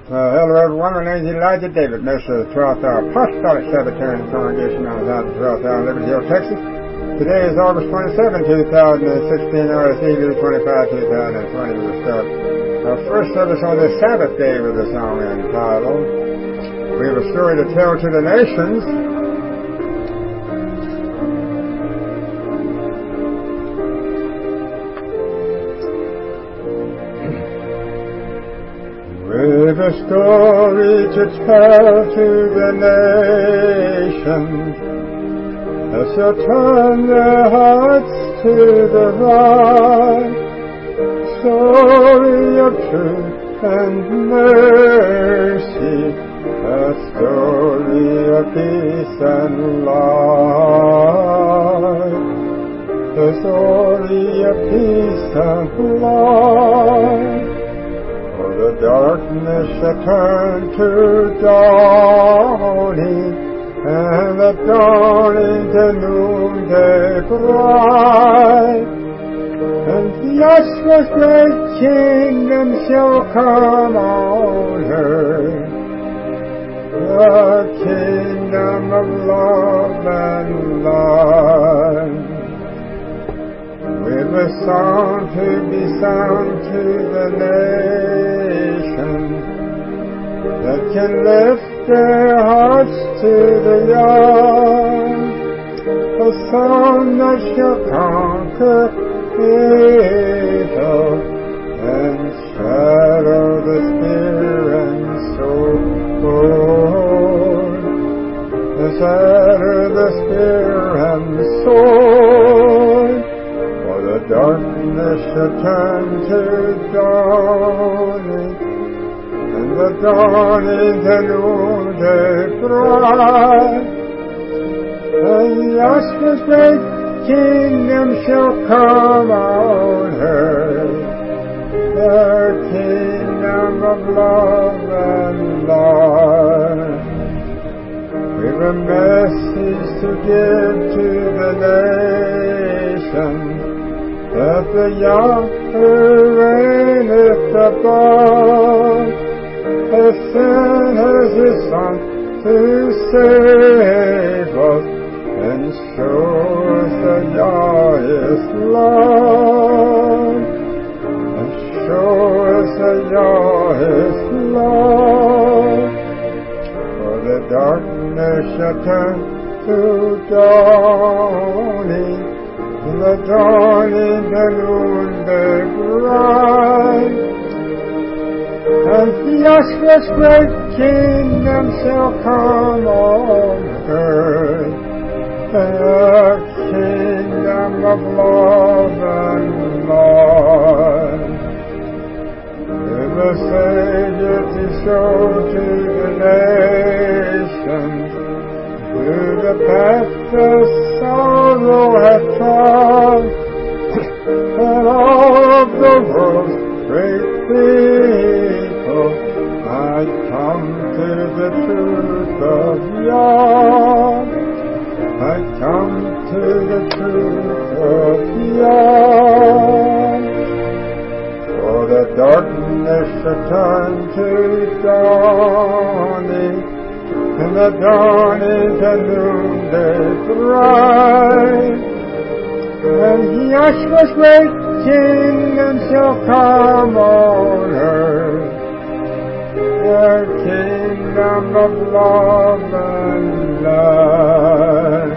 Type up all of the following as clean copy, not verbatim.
Hello everyone, my name is Elijah David, minister of the 12th Hour Apostolic Sabbatarian Congregation out of the 12th Hour in Liberty Hill, Texas. Today is August 27, 2016, RSE 25, 2020. We'll start our first service on this Sabbath day with a song entitled, "We Have a Story to Tell to the Nations." We've a story to tell to the nations that shall turn their hearts to the right. Story of truth and mercy, a story of peace and life. The story of peace and life. The darkness shall turn to dawning, and the dawning to noonday bright. And Yahshua's great kingdom shall come on earth, the kingdom of love and light. With a song to be sung to the nations that can lift their hearts to the young, a song that shall conquer evil and shadow the spirit and soul, and shadow the spirit and soul. The darkness shall turn to dawning, and the dawning to noonday bright. And Yahshua's great kingdom shall come on earth, the kingdom of love and light. We've a message to give to the nations, that the Yahweh reigneth above, has sent as His Son to save us, and show us that Yah is love, and show us that Yah is love. For the darkness shall turn to dawning, the dawning the noonday bright. And Yahshua's great kingdom shall come on earth, the kingdom of love and light. With a Savior to show to the nations, through the path of sorrow hath trod, and all of the world's great people might come to the truth of Yah, might come to the truth of Yah. For the darkness shall turn to dawning, and the dawning to noonday bright. And Yahshua's great kingdom shall come on earth, the kingdom of love and light.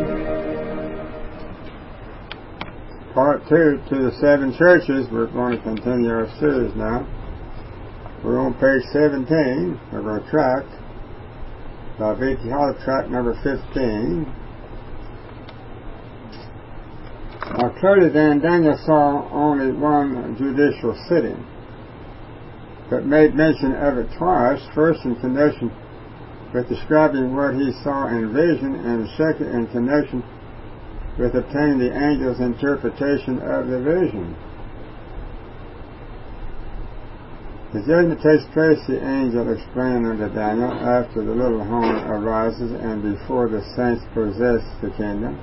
Part 2 to the 7 churches. We're going to continue our series now. We're on page 17 of our tract, by V.T. Holly, tract number 15. Now clearly then Daniel saw only one judicial sitting, but made mention of it twice, first in connection with describing what he saw in vision, and second in connection with obtaining the angel's interpretation of the vision. The judgment takes place, the angel explained unto Daniel, after the little horn arises and before the saints possess the kingdom.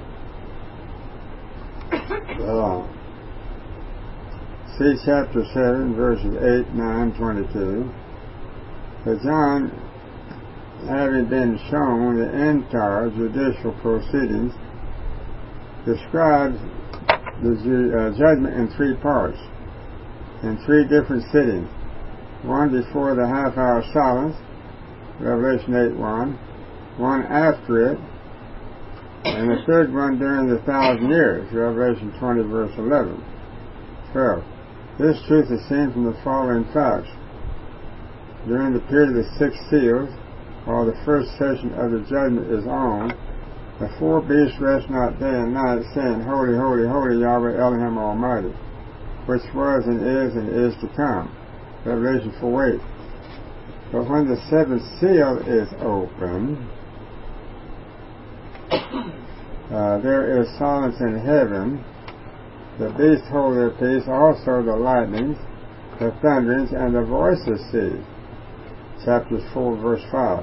See chapter 7, verses 8, 9, 22. But John, having been shown the entire judicial proceedings, describes the judgment in three parts, in three different sittings. One before the half-hour silence, Revelation 8:1, one after it, and the third one during the 1,000 years, Revelation 20, verse 11, 12. This truth is seen from the following facts. During the period of the six seals, while the first session of the judgment is on, the four beasts rest not day and night, saying, Holy, holy, holy, Yahweh Elohim Almighty, which was and is to come. Revelation 4:8. But when the seventh seal is opened, there is silence in heaven. The beasts hold their peace, also the lightnings, the thunderings, and the voices cease. Chapters 4, verse 5.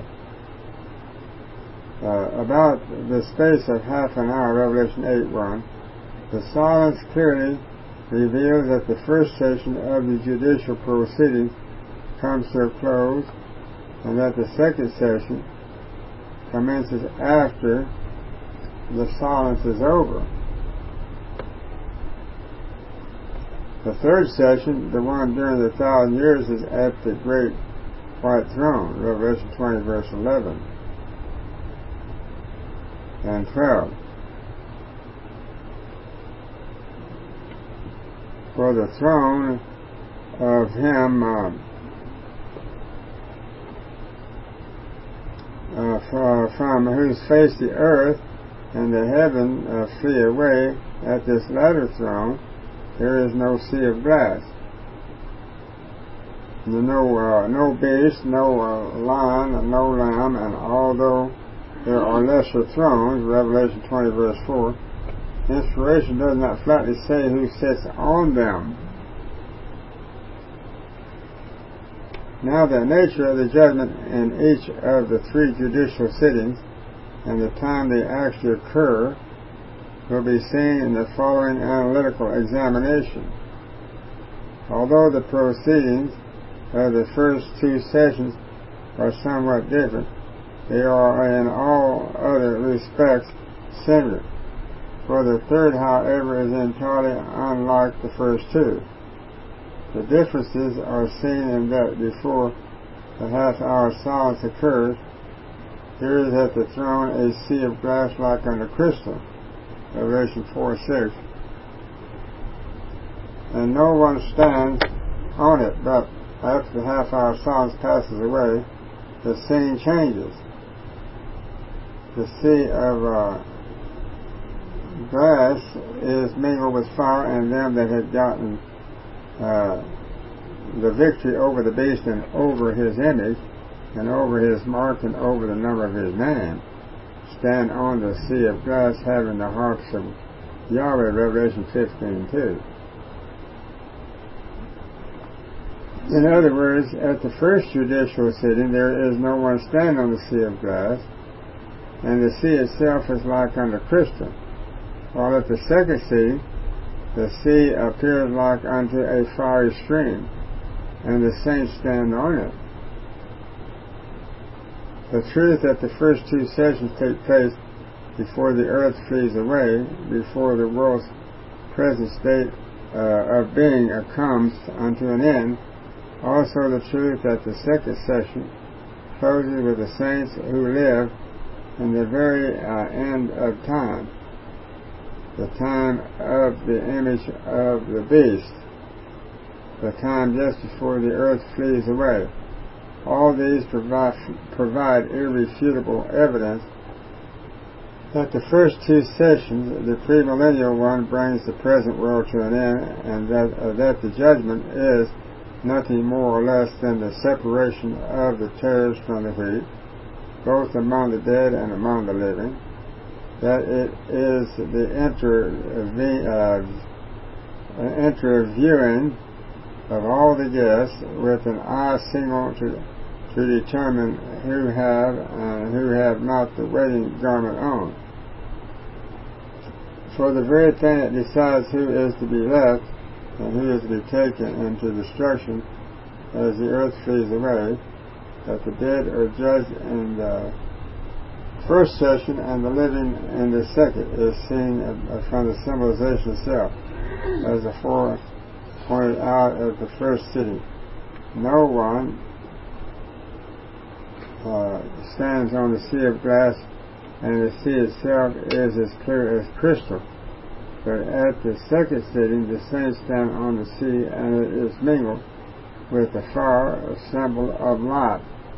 About the space of half an hour, Revelation 8:1, the silence clearly reveals that the first session of the judicial proceedings comes to a close, and that the second session commences after the silence is over. The third session, the one during the 1,000 years, is at the great white throne, Revelation 20, verse 11 and 12. For the throne of him from whose face the earth and the heaven flee away, at this latter throne there is no sea of glass. No beast, no lion, no lamb, and although there are lesser thrones, Revelation 20 verse 4, inspiration does not flatly say who sits on them. Now the nature of the judgment in each of the three judicial sittings and the time they actually occur will be seen in the following analytical examination. Although the proceedings of the first two sessions are somewhat different, they are in all other respects similar. For the third, however, is entirely unlike the first two. The differences are seen in that before the half-hour silence occurs, there is at the throne a sea of glass like unto crystal, Revelation 4:6, and no one stands on it, but after the half-hour silence passes away, the scene changes. The sea of glass is mingled with fire, and them that had gotten the victory over the beast and over his image and over his mark and over the number of his name stand on the sea of glass, having the harps of Yahweh, Revelation 15:2. In other words, at the first judicial sitting there is no one standing on the sea of glass, and the sea itself is like unto crystal, while at the second sitting the sea appears like unto a fiery stream, and the saints stand on it. The truth that the first two sessions take place before the earth flees away, before the world's present state of being comes unto an end, also the truth that the second session closes with the saints who live in the very end of time, the time of the image of the beast, the time just before the earth flees away. All these provide irrefutable evidence that the first two sessions, the premillennial one, brings the present world to an end, and that the judgment is nothing more or less than the separation of the tares from the wheat, both among the dead and among the living, that it is the interviewing of all the guests with an eye single to determine who have and who have not the wedding garment on. For the very thing that decides who is to be left and who is to be taken into destruction as the earth flees away that the dead are judged in the first session and the living in the second is seen from the symbolization itself, as before pointed out of the first city. No one stands on the sea of glass, and the sea itself is as clear as crystal. But at the second sitting, the saints stand on the sea, and it is mingled with the fire, a symbol of light.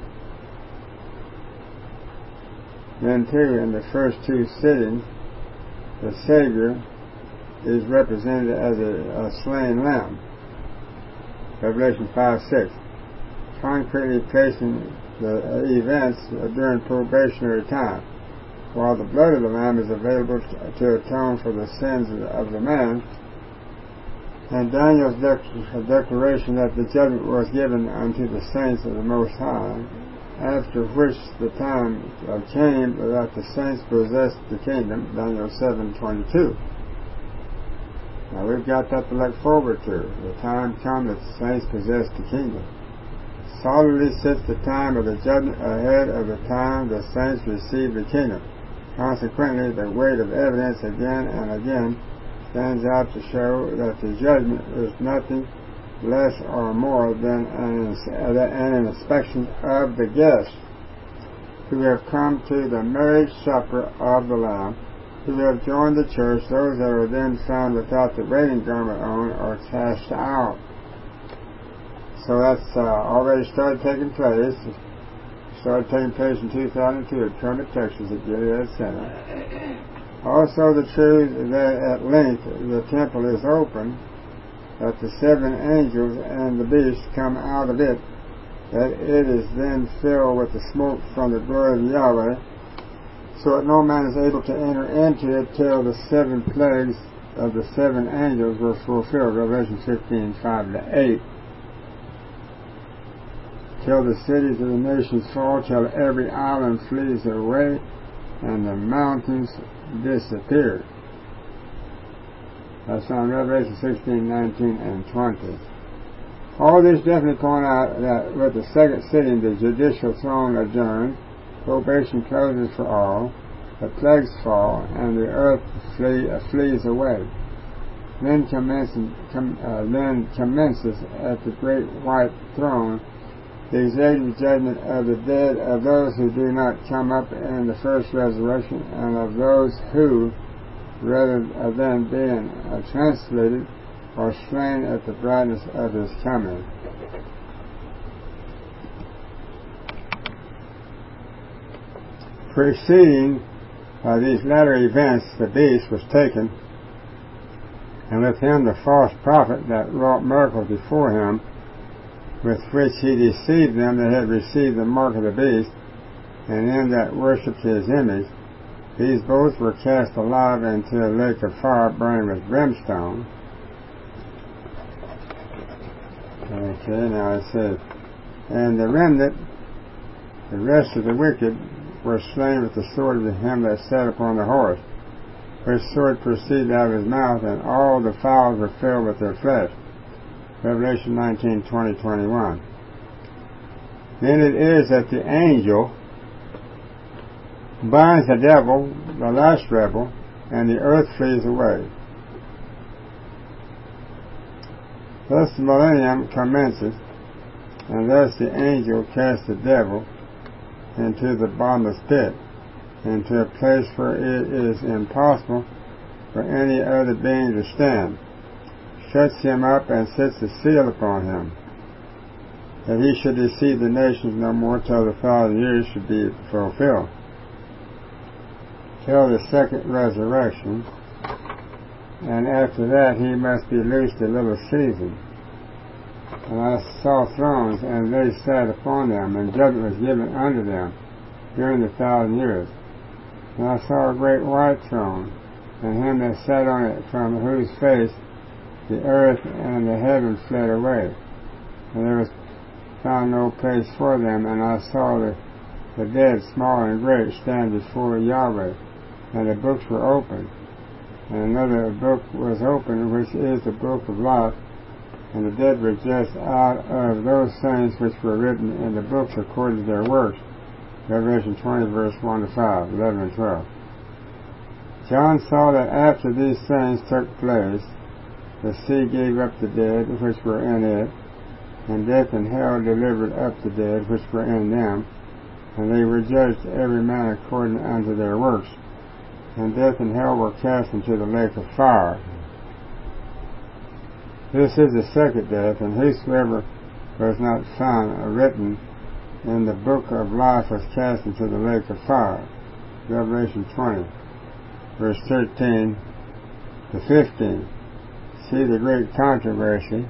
Then too, in the first two sittings, the Savior is represented as a slain lamb. Revelation 5:6, concretely placing the events during probationary time, while the blood of the lamb is available to atone for the sins of the man. And Daniel's declaration that the judgment was given unto the saints of the Most High, after which the time came that the saints possessed the kingdom, Daniel 7:22. Now we've got that to look forward to. The time come that the saints possess the kingdom. Solidly sits the time of the judgment ahead of the time the saints receive the kingdom. Consequently, the weight of evidence again and again stands out to show that the judgment is nothing less or more than an inspection of the guests who have come to the marriage supper of the Lamb, who have joined the church. Those that are then found without the wedding garment on are cast out. So that's already started taking place. Started taking place in 2002 at Kermit, Texas, at Gilead Center. Also the truth that at length the temple is open, that the seven angels and the beast come out of it, that it is then filled with the smoke from the glory of Yahweh, so that no man is able to enter into it till the seven plagues of the seven angels were fulfilled. Revelation 15:5-8. Till the cities of the nations fall, till every island flees away, and the mountains disappear. That's on Revelation 16:19 and 20. All this definitely point out that with the second sitting, the judicial throne adjourned, probation closes for all, the plagues fall, and the earth flees away. Then commences at the great white throne the executive judgment of the dead, of those who do not come up in the first resurrection, and of those who, rather than being translated, are slain at the brightness of his coming. Preceding these latter events, the beast was taken, and with him the false prophet that wrought miracles before him, with which he deceived them that had received the mark of the beast, and them that worshipped his image. These both were cast alive into a lake of fire burning with brimstone. Okay, now it says, and the remnant, the rest of the wicked, were slain with the sword of him that sat upon the horse, which sword proceeded out of his mouth, and all the fowls were filled with their flesh. Revelation 19:20-21. Then it is that the angel binds the devil, the last rebel, and the earth flees away. Thus the millennium commences, and thus the angel casts the devil into the bottomless pit, into a place where it is impossible for any other being to stand, shuts him up and sets a seal upon him, that he should deceive the nations no more till the 1,000 years should be fulfilled, till the second resurrection, and after that he must be loosed a little season. And I saw thrones, and they sat upon them, and judgment was given unto them during the 1,000 years. And I saw a great white throne, and him that sat on it, from whose face the earth and the heaven fled away, and there was found no place for them. And I saw the dead, small and great, stand before Yahweh, and the books were opened. And another book was opened, which is the book of life, and the dead were judged out of those things which were written in the books according to their works. Revelation 20, verse 1 to 5, 11 and 12. John saw that after these things took place, the sea gave up the dead which were in it, and death and hell delivered up the dead which were in them, and they were judged every man according unto their works. And death and hell were cast into the lake of fire. This is the second death, and whosoever was not found written in the book of life was cast into the lake of fire. Revelation 20, verse 13 to 15. See the great controversy,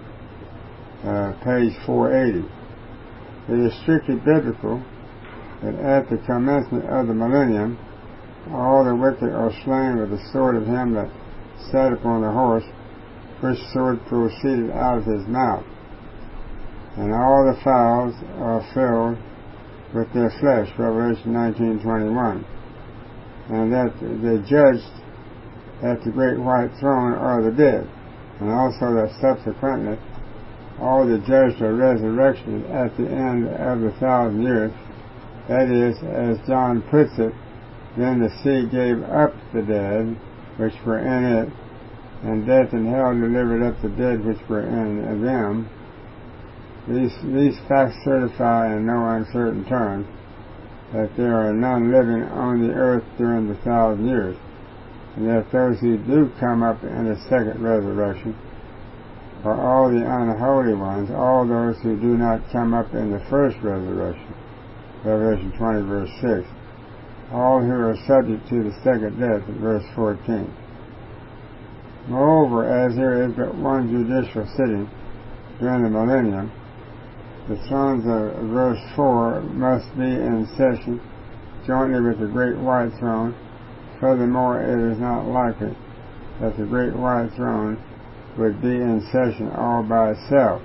page 480. It is strictly biblical that at the commencement of the millennium, all the wicked are slain with the sword of him that sat upon the horse, which sword proceeded out of his mouth. And all the fowls are filled with their flesh, Revelation 19:21. And that the judged at the great white throne are the dead, and also that subsequently all the judged are resurrected at the end of the 1,000 years. That is, as John puts it, then the sea gave up the dead which were in it, and death and hell delivered up the dead which were in them. These facts certify in no uncertain terms that there are none living on the earth during the 1,000 years, and that those who do come up in the second resurrection are all the unholy ones, all those who do not come up in the first resurrection. Revelation 20, verse 6. All who are subject to the second death, verse 14. Moreover, as there is but one judicial sitting during the millennium, the thrones of verse 4 must be in session jointly with the great white throne. Furthermore, it is not likely that the great white throne would be in session all by itself.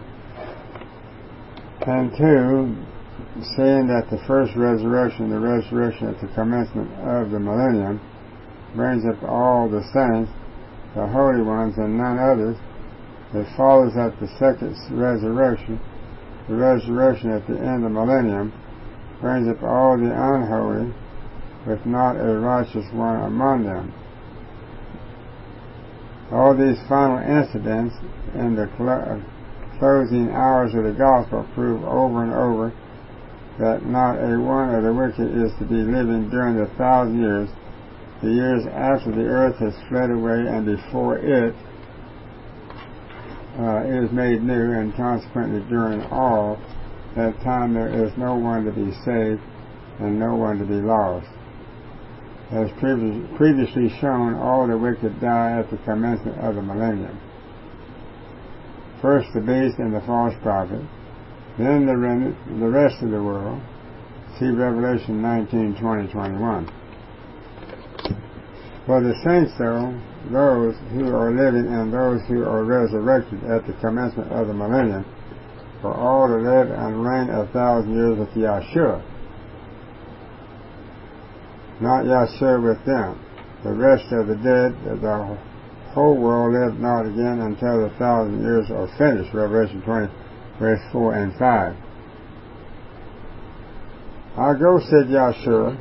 And 2, seeing that the first resurrection, the resurrection at the commencement of the millennium, brings up all the saints, the holy ones, and none others, it follows that the second resurrection, the resurrection at the end of the millennium, brings up all the unholy, with not a righteous one among them. All these final incidents in the closing hours of the gospel prove over and over that not a one of the wicked is to be living during the 1,000 years, the years after the earth has fled away and before it is made new, and consequently during all that time there is no one to be saved and no one to be lost. As previously shown, all the wicked die at the commencement of the millennium. First the beast and the false prophet, then the rest of the world. See Revelation 19, 20, 21. For the saints, though, those who are living and those who are resurrected at the commencement of the millennium, are all to live and reign 1,000 years with Yahshua. Not Yahshua with them. The rest of the dead, the whole world lived not again until the 1,000 years are finished. Revelation 20, verse 4 and 5. I'll go, said Yahshua,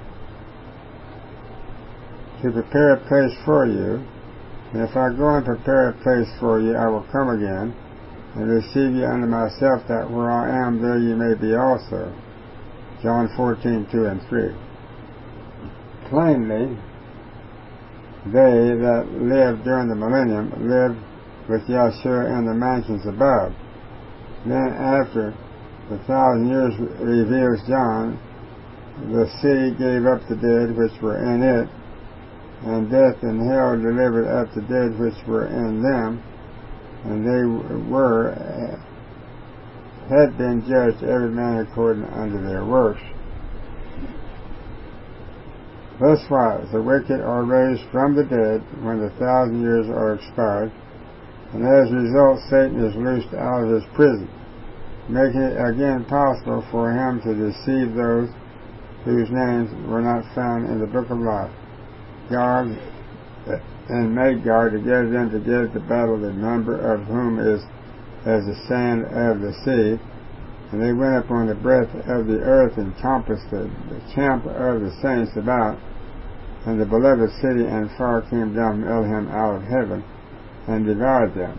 to prepare a place for you, and if I go and prepare a place for you, I will come again, and receive you unto myself, that where I am, there you may be also. John 14, 2 and 3. Plainly, they that lived during the millennium lived with Yahshua in the mansions above. Then after the 1,000 years, reveals John, the sea gave up the dead which were in it, and death and hell delivered up the dead which were in them, and they had been judged every man according unto their works. Thuswise the wicked are raised from the dead when the 1,000 years are expired, and as a result Satan is loosed out of his prison, making it again possible for him to deceive those whose names were not found in the book of life. God and Magog, together them together to battle, the number of whom is as the sand of the sea. And they went upon the breadth of the earth and compassed the camp of the saints about. And the beloved city and fire came down from Elohim out of heaven and devoured them.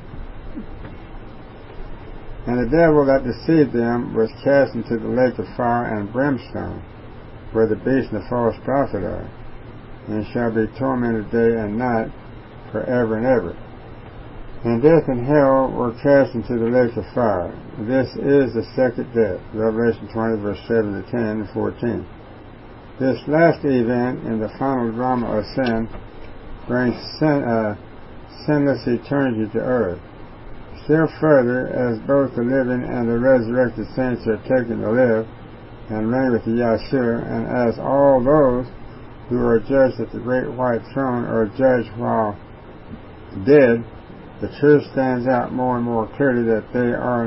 And the devil that deceived them was cast into the lake of fire and brimstone, where the beast and the false prophet are, and shall be tormented day and night forever and ever. And death and hell were cast into the lake of fire. This is the second death. Revelation 20, verse 7 to 10 and 14. This last event in the final drama of sin brings sinless eternity to earth. Still further, as both the living and the resurrected saints are taken to live and reign with the Yahshua, and as all those who are judged at the great white throne are judged while dead, the truth stands out more and more clearly that there are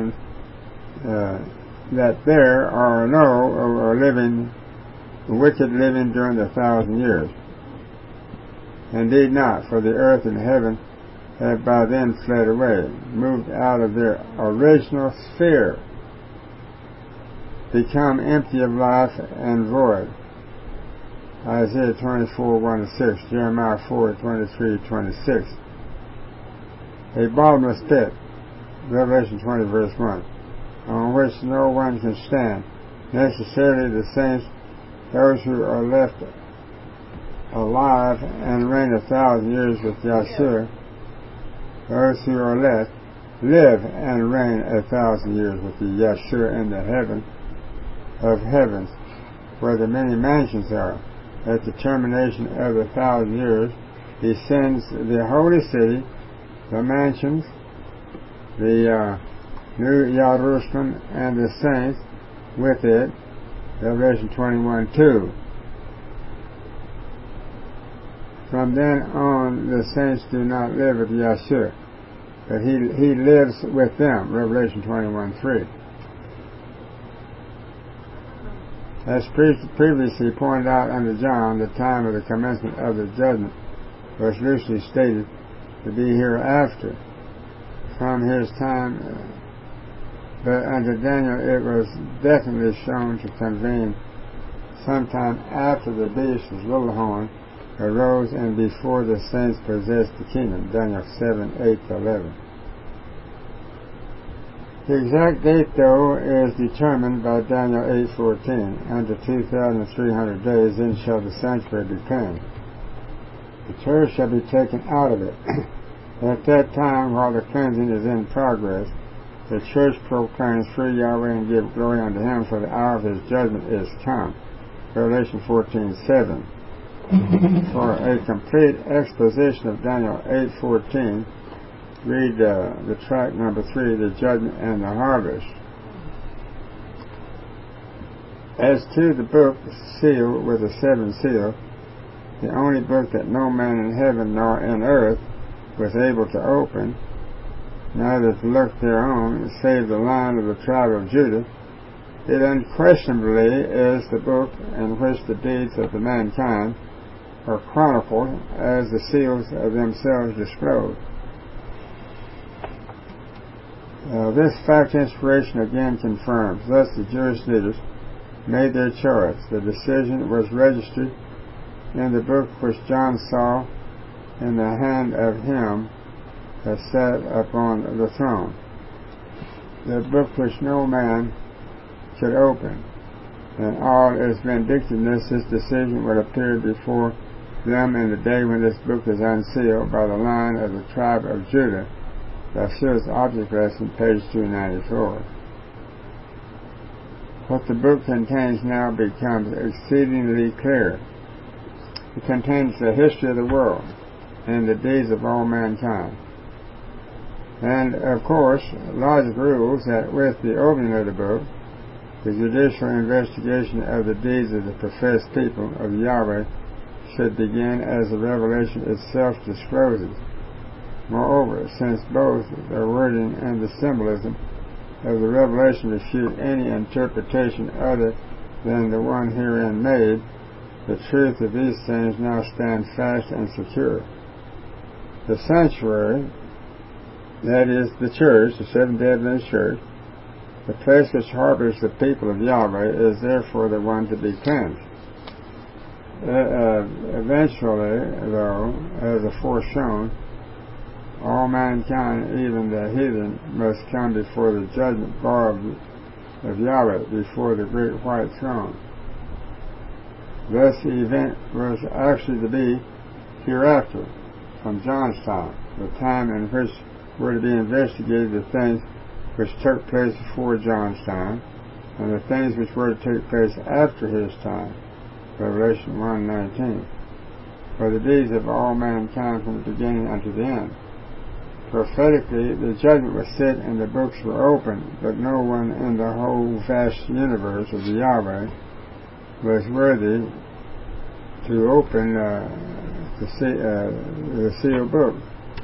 no wicked living during the 1,000 years. Indeed not, for the earth and heaven have by then fled away, moved out of their original sphere, become empty of life and void. Isaiah 24, 1-6, Jeremiah 4, 23, 26. A bottomless pit, Revelation 20, verse 1, on which no one can stand. Necessarily the saints, those who are left alive and reign 1,000 years with Yahshua, those who are left live and reign 1,000 years with the Yahshua in the heaven of heavens, where the many mansions are. At the termination of 1,000 years, he sends the holy city, the mansions, the New Jerusalem, and the saints with it. Revelation 21:2. From then on, the saints do not live with Yahshua, but he lives with them. Revelation 21:3. As previously pointed out under John, the time of the commencement of the judgment was loosely stated to be hereafter, from his time, but under Daniel it was definitely shown to convene sometime after the beast with little horn arose and before the saints possessed the kingdom. Daniel 7:8-11. The exact date, though, is determined by Daniel 8:14. Under 2,300 days, then shall the sanctuary be cleansed. The church shall be taken out of it. At that time, while the cleansing is in progress, the church proclaims free Yahweh and give glory unto him, for the hour of his judgment is come. Revelation 14:7. For a complete exposition of Daniel 8:14, read the tract number 3, The Judgment and the Harvest. As to the book sealed with the 7th seal, the only book that no man in heaven nor in earth was able to open, neither to look thereon, save the line of the tribe of Judah, it unquestionably is the book in which the deeds of the mankind are chronicled as the seals of themselves disclose. This fact inspiration again confirms. Thus the Jewish leaders made their choice. The decision was registered in the book which John saw in the hand of him that sat upon the throne, the book which no man could open. In all its vindictiveness, this decision would appear before them in the day when this book is unsealed by the line of the tribe of Judah. Yahshua's object lesson, page 294. What the book contains now becomes exceedingly clear. It contains the history of the world and the deeds of all mankind. And, of course, logic rules that with the opening of the book, the judicial investigation of the deeds of the professed people of Yahweh should begin as the revelation itself discloses. Moreover, since both the wording and the symbolism of the revelation refute any interpretation other than the one herein made, the truth of these things now stands fast and secure. The sanctuary, that is the church, the Seventh-day Adventist church, the place which harbors the people of Yahweh, is therefore the one to be cleansed. Eventually, though, as aforeshown, all mankind, even the heathen, must come before the judgment bar of Yahweh, before the great white throne. Thus the event was actually to be hereafter, from John's time, the time in which were to be investigated the things which took place before John's time, and the things which were to take place after his time. Revelation 1:19. For the deeds of all mankind from the beginning unto the end. Prophetically, the judgment was set and the books were opened, but no one in the whole vast universe of the Yahweh was worthy to open the sealed book,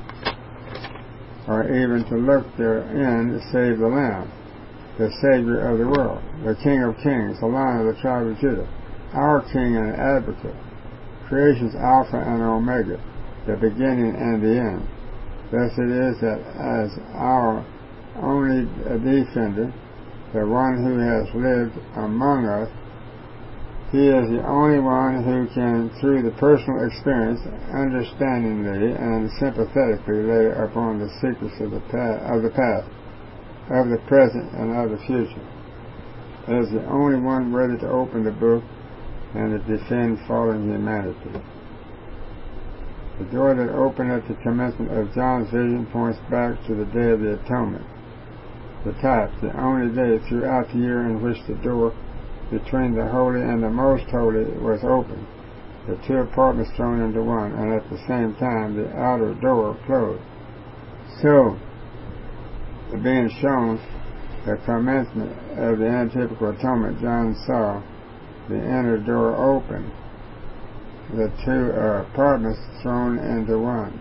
or even to look therein save the Lamb, the Savior of the world, the King of kings, the Lion of the tribe of Judah, our King and Advocate, creation's Alpha and Omega, the beginning and the end. Thus it is that as our only defender, the one who has lived among us, he is the only one who can, through the personal experience, understandingly and sympathetically lay upon the secrets of the past, of the present, and of the future. He is the only one worthy to open the book and to defend fallen humanity. The door that opened at the commencement of John's vision points back to the Day of the Atonement, the type, the only day throughout the year in which the door between the holy and the most holy was opened, the two apartments thrown into one, and at the same time the outer door closed. So, being shown the commencement of the antitypical atonement, John saw the inner door open, the two apartments thrown into one.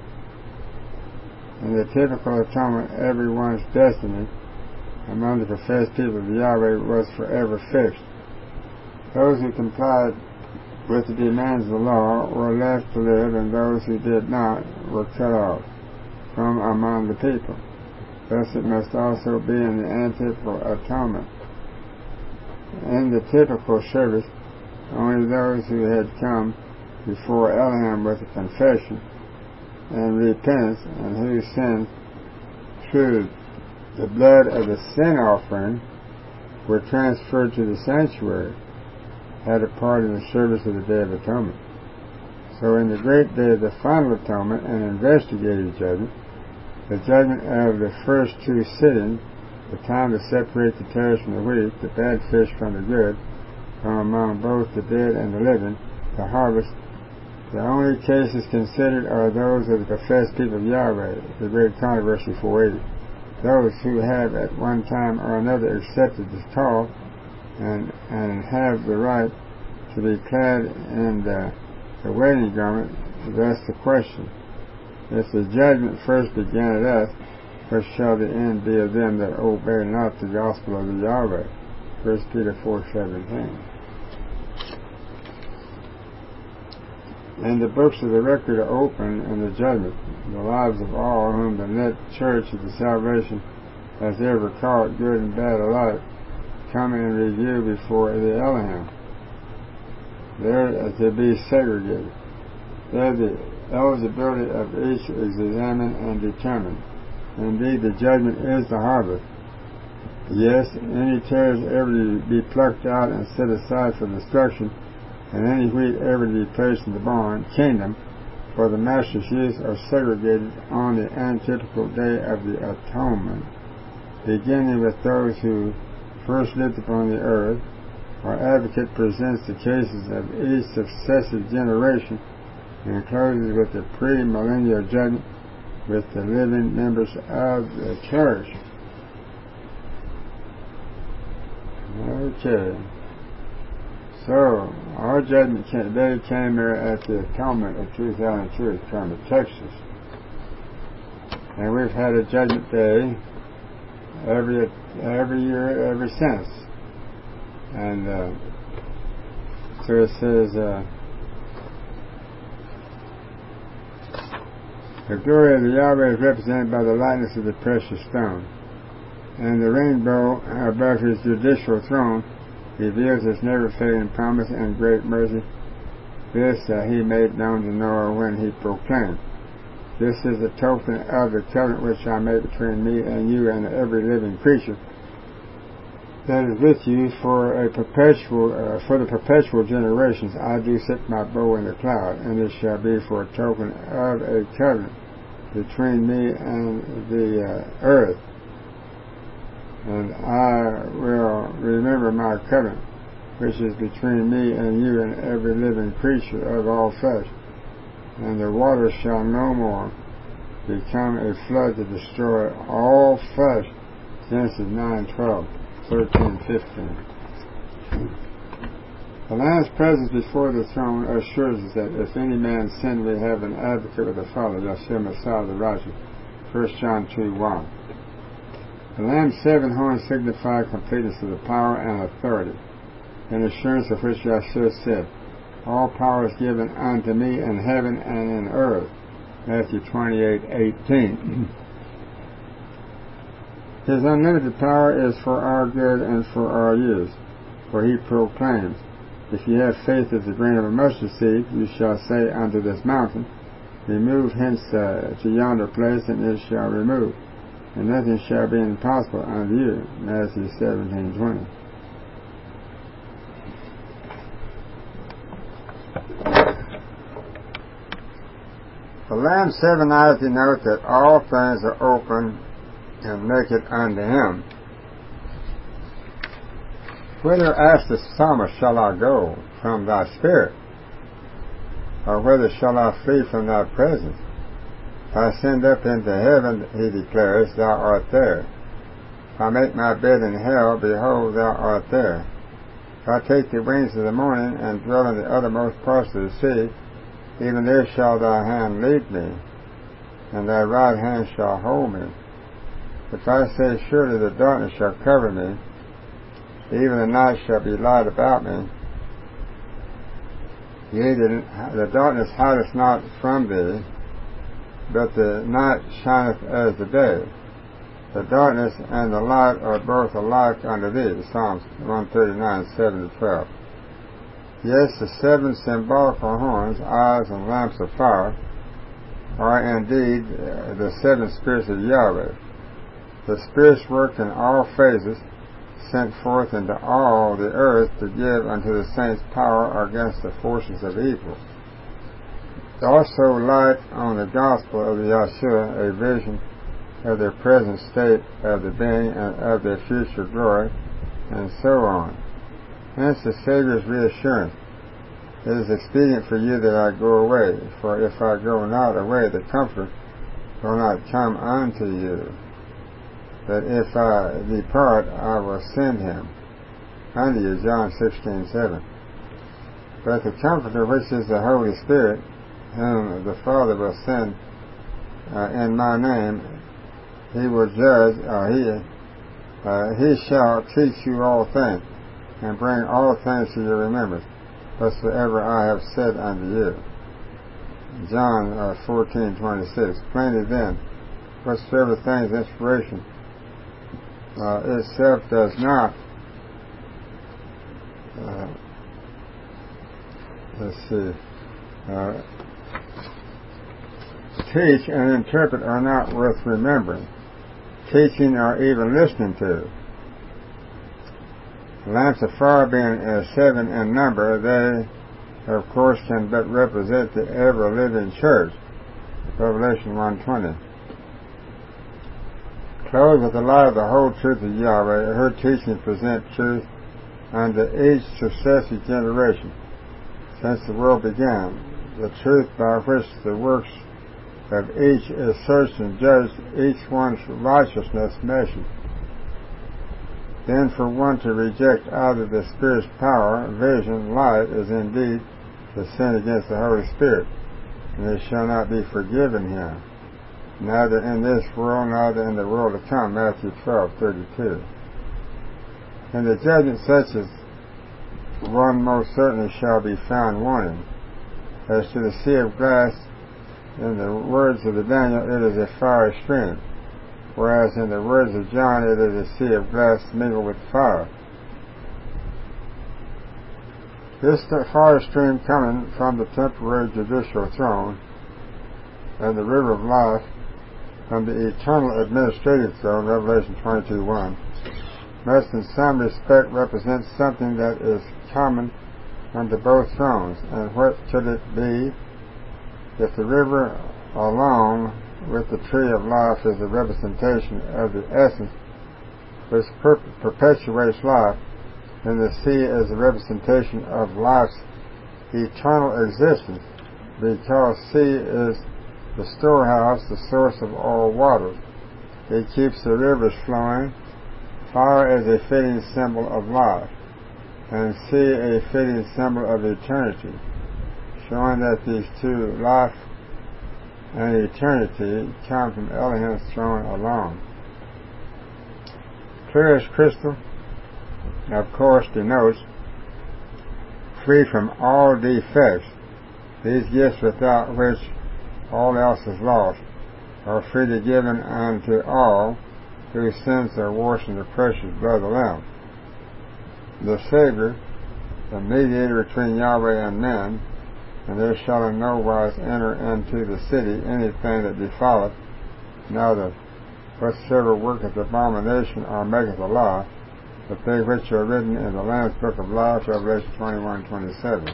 In the typical atonement, everyone's destiny among the professed people of Yahweh was forever fixed. Those who complied with the demands of the law were left to live, and those who did not were cut off from among the people. Thus it must also be in the antitypical atonement. In the typical service, only those who had come before Elohim with a confession and repentance, and whose sins through the blood of the sin offering were transferred to the sanctuary, had a part in the service of the Day of Atonement. So in the great day of the final atonement and investigative judgment, the judgment of the first two sittings, the time to separate the tares from the wheat, the bad fish from the good, from among both the dead and the living, the harvest, the only cases considered are those of the professed people of Yahweh, the great controversy 480. Those who have at one time or another accepted this call and have the right to be clad in the wedding garment. Thus the question: if the judgment first began at us, what shall the end be of them that obey not the gospel of the Yahweh? 1 Peter 4:17. And the books of the record are open in the judgment, the lives of all whom the net church of the salvation has ever caught, good and bad alike, come in review before the Elohim. They're to be segregated. There the eligibility of each is examined and determined. Indeed, the judgment is the harvest. Yes, any tares ever to be plucked out and set aside for destruction, and any wheat ever to be placed in the barn, kingdom, for the master's use, are segregated on the antitypical day of the atonement, beginning with those who first lived upon the earth. Our advocate presents the cases of each successive generation and closes with the pre-millennial judgment with the living members of the church. Okay. So, our judgment day came here at the atonement of 2002 at Kermit, Texas. And we've had a judgment day every year ever since. And so it says, The glory of the Yahweh is represented by the likeness of the precious stone. And the rainbow above his judicial throne reveals his never-failing promise and great mercy. This he made known to Noah when he proclaimed, "This is the token of the covenant which I make between me and you and every living creature that is with you for the perpetual generations. I do set my bow in the cloud, and it shall be for a token of a covenant between me and the earth. And I will remember my covenant, which is between me and you and every living creature of all flesh. And the waters shall no more become a flood to destroy all flesh." Genesis 9:12, 13, 15. The Lamb's presence before the throne assures us that if any man sin, we have an advocate with the Father, Yeshua Messiah the righteous. 1 John 2:1. The Lamb's 7 horns signify completeness of the power and authority, an assurance of which Yeshua said, "All power is given unto me in heaven and in earth." Matthew 28:18. His unlimited power is for our good and for our use, for he proclaims, "If ye have faith as the grain of a mustard seed, you shall say unto this mountain, Remove hence to yonder place, and it shall remove, and nothing shall be impossible unto you." Matthew 17:20. The Lamb's 7 eyes denote that all things are open and naked unto him. "Whither," asked the psalmist, "shall I go from thy spirit? Or whither shall I flee from thy presence? If I ascend up into heaven," he declares, "thou art there. If I make my bed in hell, behold, thou art there. If I take the wings of the morning and dwell in the uttermost parts of the sea, even there shall thy hand lead me, and thy right hand shall hold me. If I say, Surely the darkness shall cover me, even the night shall be light about me. Yea, the darkness hideth not from thee, but the night shineth as the day. The darkness and the light are both alike unto thee." Psalms 139, 7-12. Yes, the 7 symbolical horns, eyes and lamps of fire, are indeed the 7 spirits of Yahweh. The spirits work in all phases, sent forth into all the earth to give unto the saints power against the forces of evil. Also light on the gospel of the Yeshua, a vision of their present state of the being and of their future glory, and so on. Hence the Savior's reassurance, "It is expedient for you that I go away, for if I go not away, the Comforter will not come unto you. But if I depart, I will send him unto you." John 16:7. But the Comforter, which is the Holy Spirit, whom the Father will send in my name, he will judge, he shall teach you all things, and bring all things to your remembrance, whatsoever I have said unto you. John 14:26. Plainly then, whatsoever things inspiration itself does not teach and interpret are not worth remembering, teaching, or even listening to. The lamps of fire being 7 in number, they of course can but represent the ever-living church. Revelation 1:20. Clothed with the light of the whole truth of Yahweh, her teaching presents truth unto each successive generation since the world began, the truth by which the works of each is searched and judged, each one's righteousness measured. Then for one to reject either the Spirit's power, vision, light, is indeed the sin against the Holy Spirit, and it shall not be forgiven him, neither in this world, neither in the world to come. Matthew 12:32. In the judgment such as one most certainly shall be found wanting. As to the sea of glass, In the words of the Daniel, it is a fiery stream, whereas in the words of John, it is a sea of glass mingled with fire. This fire stream coming from the temporary judicial throne and the river of life from the eternal administrative throne, Revelation 22:1, must in some respect represent something that is common unto both thrones. And what should it be if the river along with the tree of life is a representation of the essence which perpetuates life, and the sea is a representation of life's eternal existence, because sea is the storehouse, the source of all waters. It keeps the rivers flowing. Fire is a fitting symbol of life, and sea a fitting symbol of eternity, showing that these two, life and eternity, come from Elohim's throne alone. Clear as crystal, of course, denotes free from all defects. These gifts without which all else is lost are freely given unto all whose sins are washed in the precious blood of the Lamb. The Savior, the mediator between Yahweh and men, and there shall in no wise enter into the city anything that defileth, neither whatsoever worketh abomination or maketh a lie, but they which are written in the Lamb's book of life, Revelation 21:27.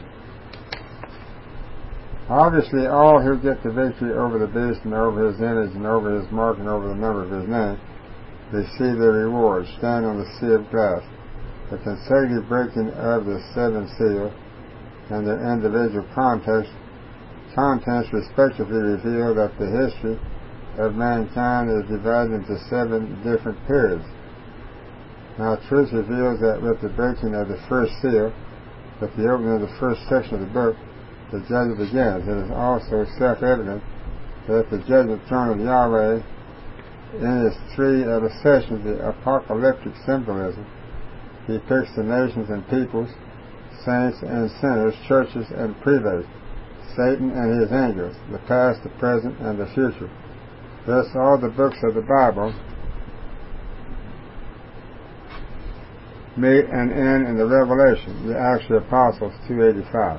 Obviously, all who get the victory over the beast and over his image and over his mark and over the number of his name, receive their reward, stand on the sea of glass. The consecutive breaking of the seven seals and their individual contents respectively reveal that the history of mankind is divided into 7 different periods. Now, truth reveals that with the breaking of the first seal, with the opening of the first section of the book, the judgment begins. It is also self-evident that the judgment throne of Yahweh, in its 3 sessions, the apocalyptic symbolism, depicts the nations and peoples, saints and sinners, churches and prelates, Satan and his angels, the past, the present, and the future. Thus, all the books of the Bible meet and end in the Revelation, the Acts of the Apostles 2:85.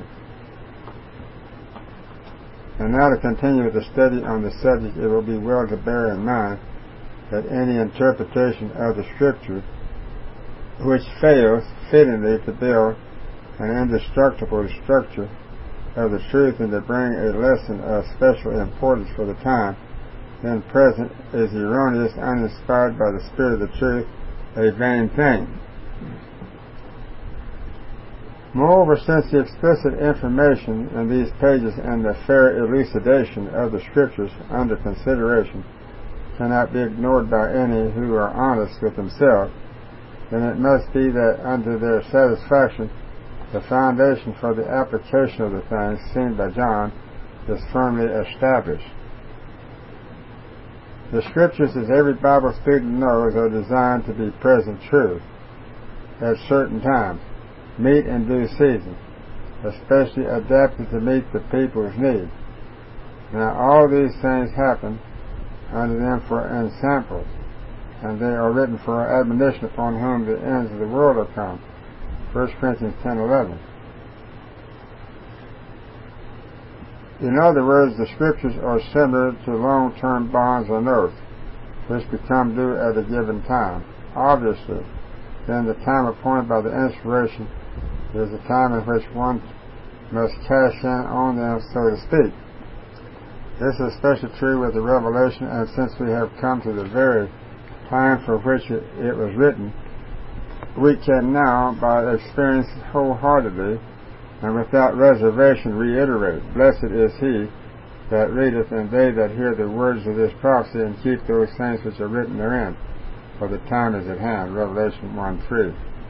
And now to continue with the study on the subject, it will be well to bear in mind that any interpretation of the Scripture which fails fittingly to build an indestructible structure of the truth and to bring a lesson of special importance for the time then present is erroneous, uninspired by the Spirit of the truth, a vain thing. Moreover, since the explicit information in these pages and the fair elucidation of the Scriptures under consideration cannot be ignored by any who are honest with themselves, then it must be that unto their satisfaction the foundation for the application of the things seen by John is firmly established. The Scriptures, as every Bible student knows, are designed to be present truth at certain times, meet in due season, especially adapted to meet the people's needs. Now all these things happen unto them for ensamples, and they are written for our admonition upon whom the ends of the world are come. 1 Corinthians 10:11. In other words, the Scriptures are similar to long-term bonds or notes, which become due at a given time. Obviously, then the time appointed by the inspiration is the time in which one must cash in on them, so to speak. This is especially true with the Revelation, and since we have come to the very time for which it was written, we can now, by experience wholeheartedly and without reservation, reiterate, Blessed is he that readeth, and they that hear the words of this prophecy, and keep those things which are written therein, for the time is at hand. Revelation 1:3.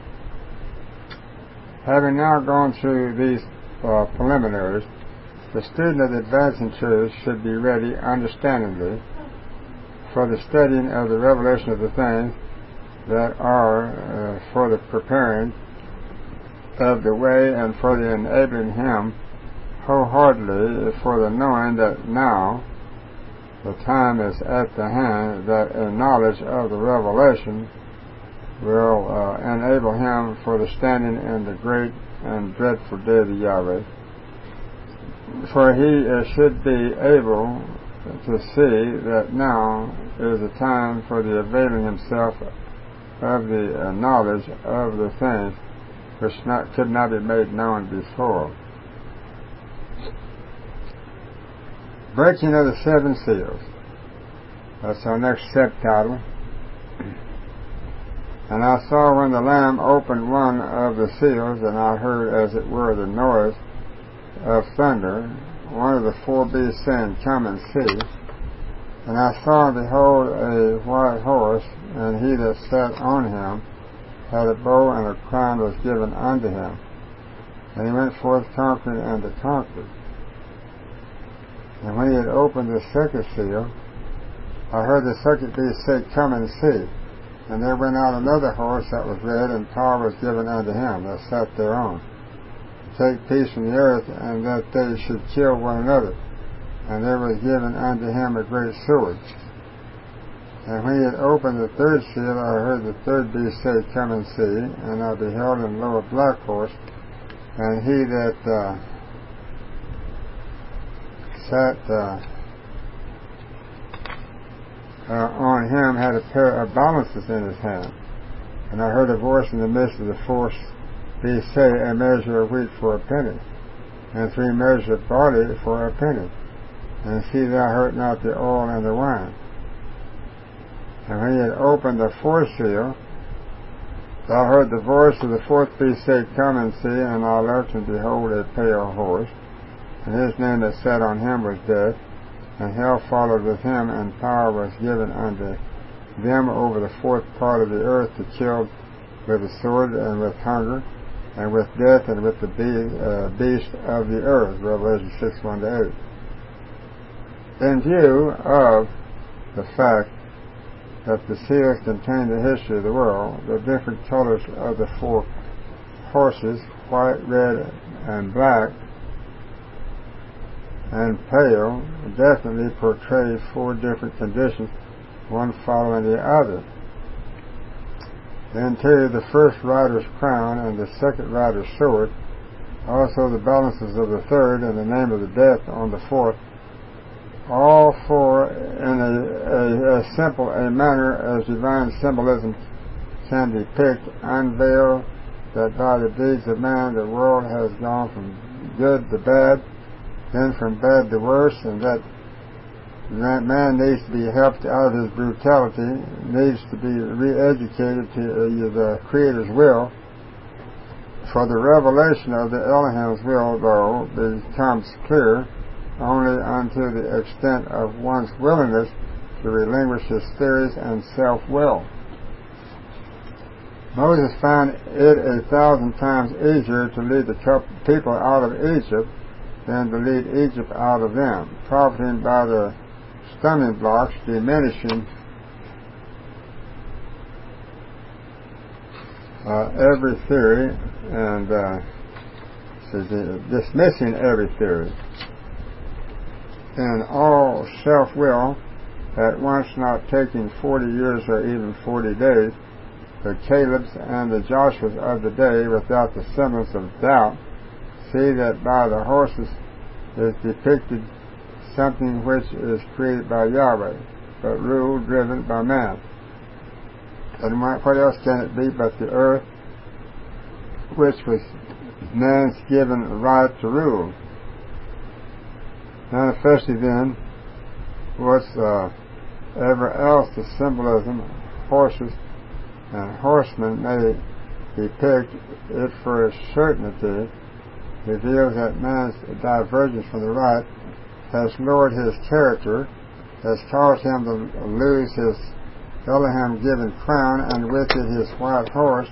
Having now gone through these preliminaries, the student of the advancing truth should be ready, understandingly, for the studying of the revelation of the things that are for the preparing of the way and for the enabling him wholeheartedly for the knowing that now the time is at the hand that a knowledge of the revelation will enable him for the standing in the great and dreadful day of Yahweh. For he should be able to see that now is the time for the availing himself of the knowledge of the things which could not be made known before. Breaking of the Seven Seals. That's our next subtitle. And I saw when the Lamb opened one of the seals, and I heard as it were the noise of thunder, one of the four beasts saying, Come and see. And I saw, behold, a white horse, and he that sat on him had a bow, and a crown was given unto him. And he went forth conquering and to conquer. And when he had opened the second seal, I heard the second beast say, Come and see. And there went out another horse that was red, and power was given unto him that sat thereon, to take peace from the earth, and that they should kill one another. And there was given unto him a great sword. And when he had opened the third seal, I heard the third beast say, Come and see. And I beheld, and lo, a black horse, and he that sat on him had a pair of balances in his hand. And I heard a voice in the midst of the fourth beast say, A measure of wheat for a penny, and 3 measures of barley for a penny. And see thou hurt not the oil and the wine. And when he had opened the fourth seal, I heard the voice of the fourth beast say, Come and see. And I looked, and behold, a pale horse, and his name that sat on him was Death, and hell followed with him, and power was given unto them over the fourth part of the earth to kill with the sword, and with hunger, and with death, and with the beast of the earth. Revelation 6:1-8. In view of the fact that the seals contain the history of the world, the different colors of the four horses, white, red, and black, and pale, definitely portray 4 different conditions, one following the other. Then too, the first rider's crown and the second rider's sword, also the balances of the third and the name of the death on the fourth, all 4 in a simple a manner as divine symbolism can depict, unveil that by the deeds of man the world has gone from good to bad, then from bad to worse, and that man needs to be helped out of his brutality, needs to be re-educated to the Creator's will. For the revelation of the Elohim's will, though, becomes clear only unto the extent of one's willingness to relinquish his theories and self-will. Moses found it 1,000 times easier to lead the people out of Egypt than to lead Egypt out of them, profiting by the stumbling blocks, diminishing every theory and dismissing every theory, and all self-will at once, not taking 40 years or even 40 days. The Caleb's and the Joshua's of the day, without the semblance of doubt, see that by the horses is depicted something which is created by Yahweh, but ruled, driven by man. And what else can it be but the earth, which was man's given right to rule? Manifestly then, whatever else the symbolism, horses and horsemen may depict, it for a certainty reveals that man's divergence from the right has lowered his character, has caused him to lose his Elohim-given crown, and with it his white horse,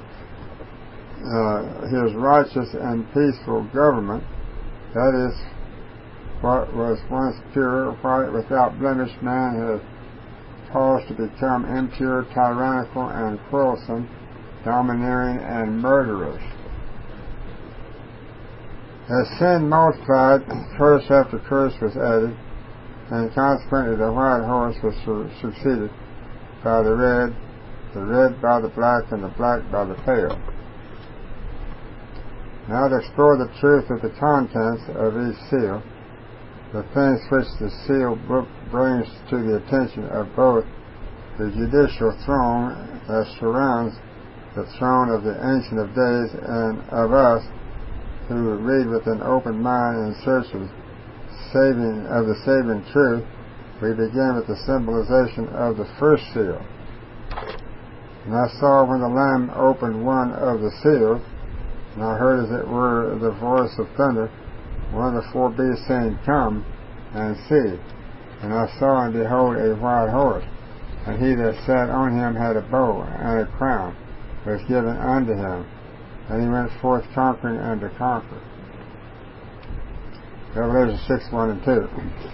his righteous and peaceful government, that is, what was once pure, white, without blemish, man has caused to become impure, tyrannical, and quarrelsome, domineering, and murderous. As sin multiplied, curse after curse was added, and consequently the white horse was succeeded by the red by the black, and the black by the pale. Now to explore the truth of the contents of each seal, the things which the seal book brings to the attention of both the judicial throne that surrounds the throne of the Ancient of Days and of us who read with an open mind in search of the saving truth, we begin with the symbolization of the first seal. And I saw when the Lamb opened one of the seals, and I heard as it were the voice of thunder, one of the four beasts saying, Come and see. And I saw and behold a white horse, and he that sat on him had a bow, and a crown was given unto him, and he went forth conquering and to conquer. Revelation 6:1 and 2.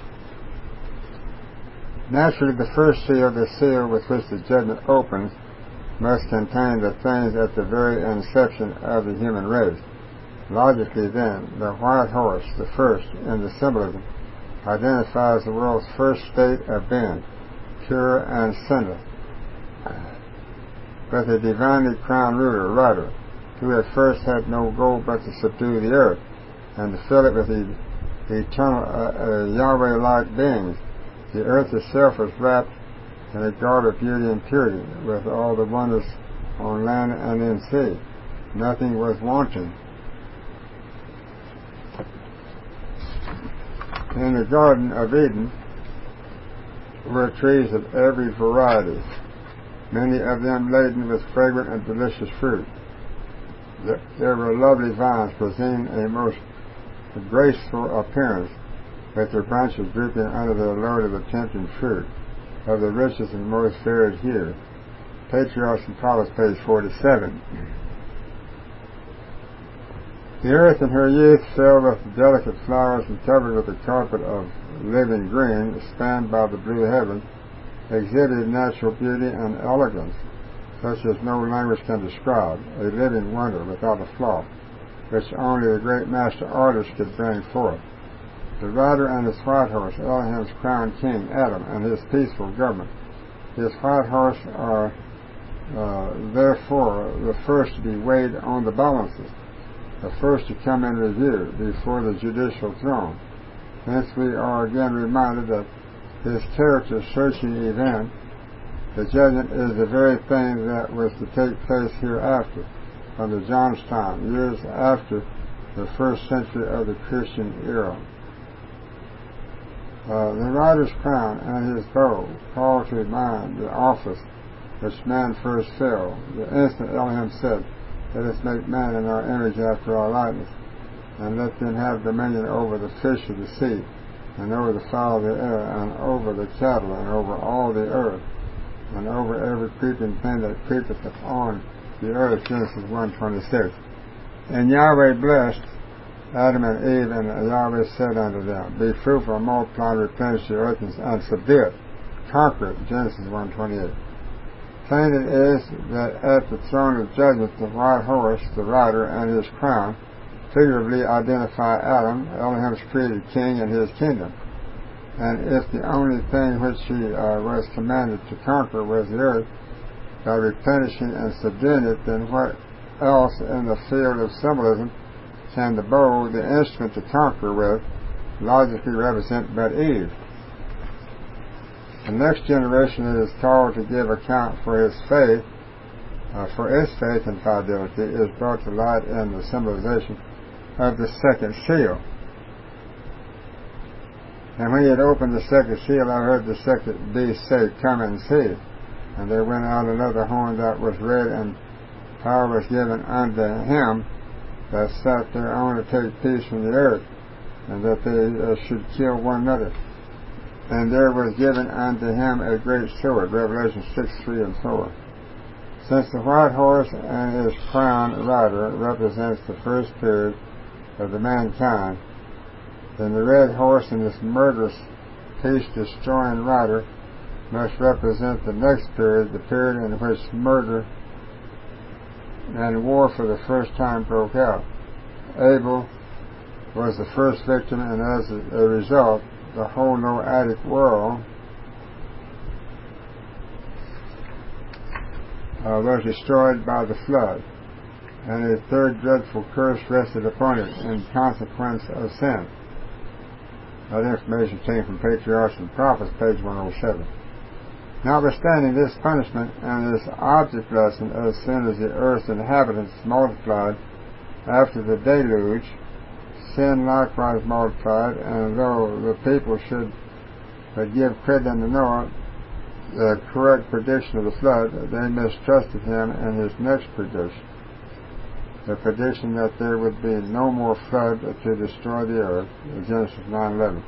Naturally, the first seal, the seal with which the judgment opens, must contain the things at the very inception of the human race. Logically, then, the white horse, the first in the symbolism, identifies the world's first state of being, pure and sinless, with a divinely crowned ruler, rider, who at first had no goal but to subdue the earth and to fill it with the eternal Yahweh-like beings. The earth itself was wrapped in a garb of beauty and purity, with all the wonders on land and in sea. Nothing was wanting. In the Garden of Eden were trees of every variety, many of them laden with fragrant and delicious fruit. There were lovely vines presenting a most graceful appearance, with their branches drooping under the load of the tempting fruit, of the richest and most varied hue. Patriarchs and Proverbs, page 47. The earth in her youth, filled with delicate flowers and covered with a carpet of living green, spanned by the blue heaven, exhibited natural beauty and elegance, such as no language can describe, a living wonder without a flaw, which only the great master artist could bring forth. The rider and his white horse, Elohim's crowned king, Adam, and his peaceful government. His white horse are therefore the first to be weighed on the balances, the first to come in review before the judicial throne. Hence we are again reminded that his character-searching event, the judgment, is the very thing that was to take place hereafter, under John's time, years after the first century of the Christian era. The rider's crown and his bow call to mind the office which man first filled. The instant Elohim said, Let us make man in our image after our likeness, and let them have dominion over the fish of the sea, and over the fowl of the air, and over the cattle, and over all the earth, and over every creeping thing that creepeth upon the earth. Genesis 1:26. And Yahweh blessed Adam and Eve, and Yahweh said unto them, Be fruitful, multiply, replenish the earth, and subdue it, conquer it. Genesis 1:28. Plain it is that at the throne of judgment the white horse, the rider, and his crown figuratively identify Adam, Elohim's created king, and his kingdom. And if the only thing which he was commanded to conquer was the earth, by replenishing and subduing it, then what else in the field of symbolism can the bow, the instrument to conquer with, logically represent but Eve? The next generation is called to give account for its faith, and fidelity is brought to light in the symbolization of the second seal. And when he had opened the second seal, I heard the second beast say, Come and see. And there went out another horn that was red, and power was given unto him that sat thereon to take peace from the earth, and that they should kill one another. And there was given unto him a great sword. Revelation 6:3 and 4. Since the white horse and his crowned rider represents the first period of the mankind, then the red horse and his murderous, peace-destroying rider must represent the next period, the period in which murder and war for the first time broke out. Abel was the first victim, and as a result, the whole Noahic world was destroyed by the flood, and a third dreadful curse rested upon it in consequence of sin. That information came from Patriarchs and Prophets, page 107. Notwithstanding this punishment and this object lesson of sin as the earth's inhabitants multiplied after the deluge, sin likewise multiplied, and though the people should give credit unto Noah the correct prediction of the flood, they mistrusted him in his next prediction, the prediction that there would be no more flood to destroy the earth, Genesis 9:11.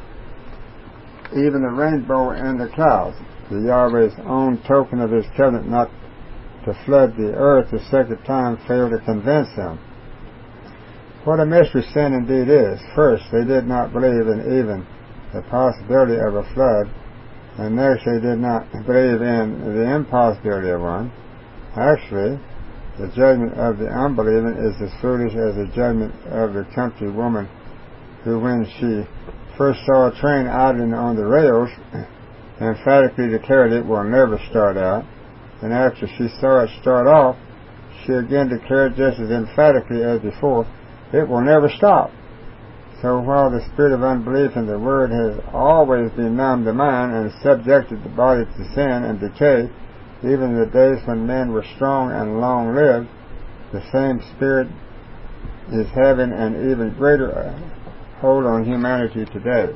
Even the rainbow and the clouds, the Yahweh's own token of his covenant not to flood the earth a second time, failed to convince them. What a mystery sin indeed is. First, they did not believe in even the possibility of a flood, and next they did not believe in the impossibility of one. Actually, the judgment of the unbelieving is as foolish as the judgment of the country woman who, when she first saw a train idling on the rails, emphatically declared it will never start out, and after she saw it start off, she again declared just as emphatically as before, it will never stop. So while the spirit of unbelief in the Word has always benumbed the mind and subjected the body to sin and decay, even in the days when men were strong and long-lived, the same spirit is having an even greater hold on humanity today.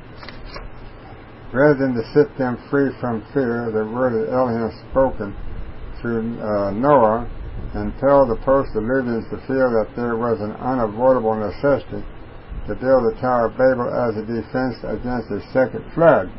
Rather than to set them free from fear, the word of Elohim spoken through Noah, and tell the post-diluvians to feel that there was an unavoidable necessity to build the Tower of Babel as a defense against a second flood.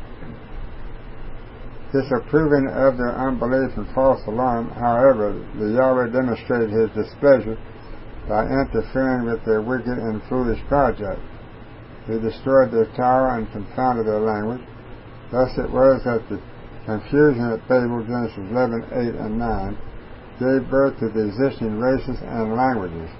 Disapproving of their unbelief and false alarm, however, the Yahweh demonstrated his displeasure by interfering with their wicked and foolish project. He destroyed their tower and confounded their language. Thus it was that the confusion at Babel, Genesis 11:8 and 9, gave birth to the existing races and languages.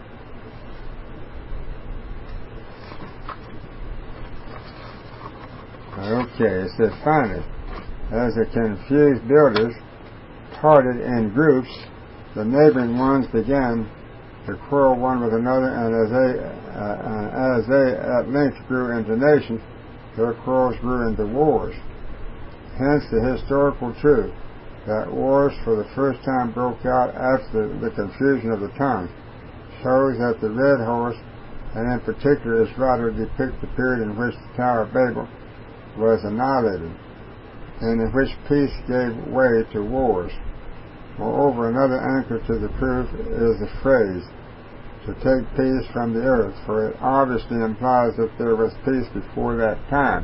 Okay, it says, finally, as the confused builders parted in groups, the neighboring ones began to quarrel one with another, and as they at length grew into nations, their quarrels grew into wars. Hence the historical truth that wars for the first time broke out after the confusion of the tongues shows that the red horse, and in particular its rider, depict the period in which the Tower of Babel was annihilated, and in which peace gave way to wars. Moreover, another anchor to the proof is the phrase, to take peace from the earth, for it obviously implies that there was peace before that time.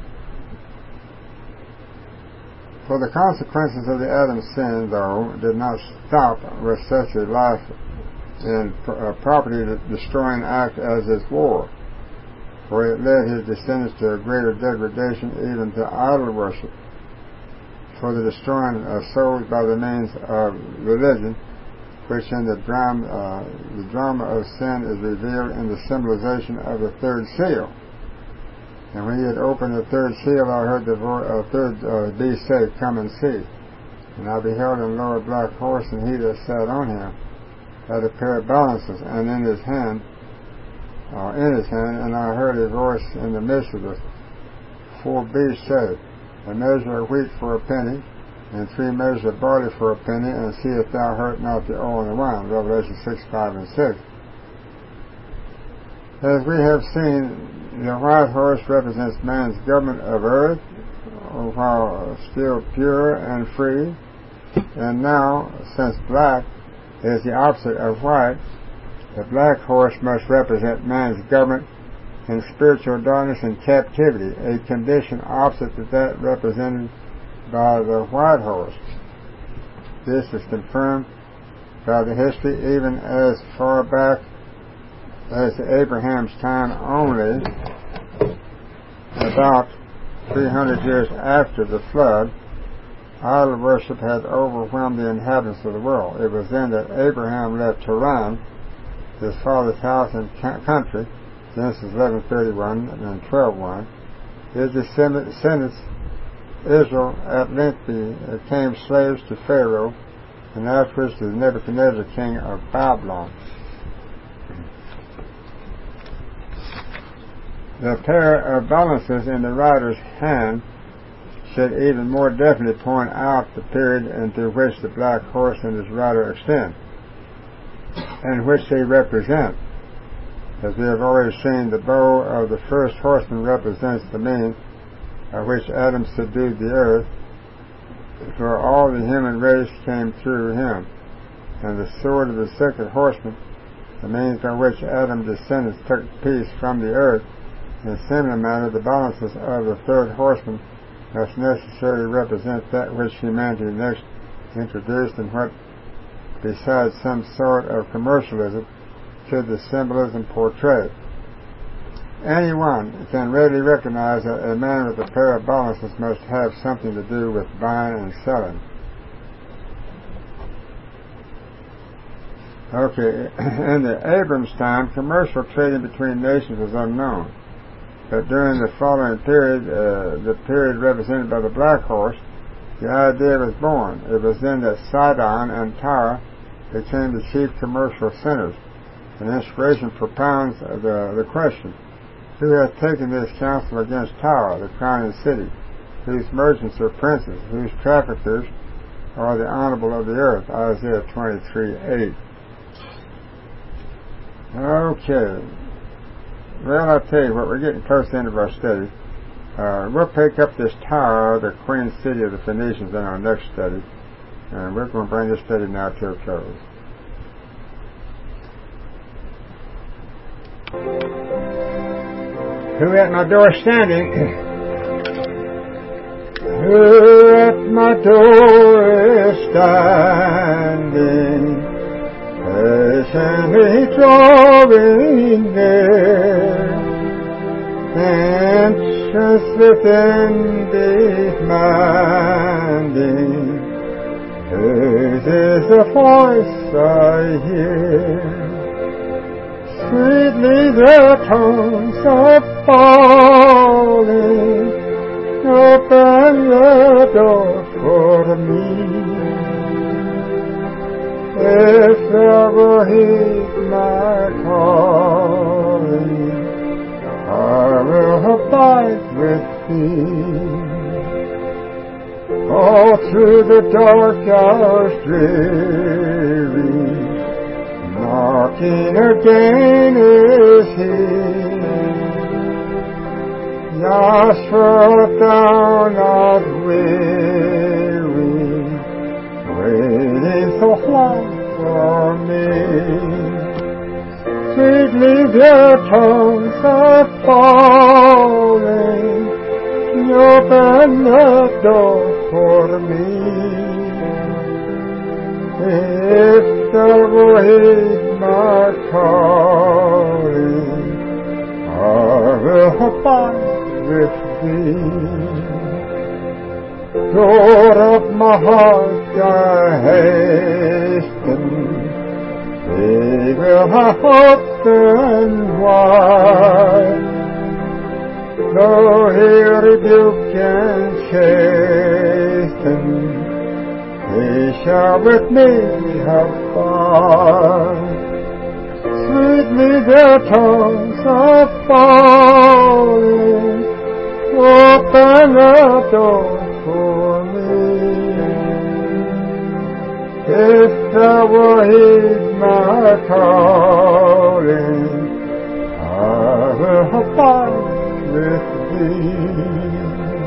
For the consequences of the Adam's sin, though, did not stop with such a life and property-destroying act as this war, for it led his descendants to a greater degradation, even to idol worship. For the destroying of souls by the means of religion, which in the drama of sin is revealed in the symbolization of the third seal. And when he had opened the third seal, I heard the third beast say, "Come and see." And I beheld, and lo, a black horse, and he that sat on him had a pair of balances, and in his hand, and I heard a voice in the midst of the four beasts say, "A measure of wheat for a penny, and 3 measures of barley for a penny, and see if thou hurt not the oil and the wine." Revelation 6:5 and 6. As we have seen, the white horse represents man's government of earth, while still pure and free. And now, since black is the opposite of white, the black horse must represent man's government in spiritual darkness and captivity, a condition opposite to that represented by the white horse. This is confirmed by the history even as far back as Abraham's time only, about 300 years after the flood. Idol worship had overwhelmed the inhabitants of the world. It was then that Abraham left Haran, his father's house and country, Genesis 11:31 and 12:1. His descendants, Israel, at length became slaves to Pharaoh, and afterwards to Nebuchadnezzar, king of Babylon. The pair of balances in the writer's hand should even more definitely point out the period into which the black horse and his rider extend, and which they represent. As we have already seen, the bow of the first horseman represents the means by which Adam subdued the earth, for all the human race came through him, and the sword of the second horseman, the means by which Adam's descendants took peace from the earth. In a similar manner, the balances of the third horseman must necessarily represent that which humanity next introduced, and what, besides some sort of commercialism, should the symbolism portray. Anyone can readily recognize that a man with a pair of balances must have something to do with buying and selling. Okay, in the Abram's time, commercial trading between nations was unknown. But during the following period, the period represented by the black horse, the idea was born. It was then that Sidon and Tyre became the chief commercial centers. An inspiration propounds the question: who hath taken this counsel against Tyre, the crowning city, whose merchants are princes, whose traffickers are the honorable of the earth? Isaiah 23:8. Okay. Well, I'll tell you what, we're getting close to the end of our study. We'll pick up this Tyre, the queen city of the Phoenicians, in our next study. And we're going to bring this study now to a close. Who at my door standing? Who at my door is standing? Patiently drawing near, anxious within demanding, whose is the voice I hear? Sweetly the tones are falling, open the door for me. If thou wilt heed my calling, I will abide with thee. All through the dark hours dreary, knocking again is he. Joshua, thou not weary, waiting so long for me. Sweetly their tones are falling, open the door for me. If thou wilt heed my calling, I will abide with thee. Door of my heart, I hasten, thee will I open wide. Though he rebuke and chasten, he shall with me abide. Sweetly their tongues are falling, open the door for me. If thou wilt heed my calling, I will abide with thee.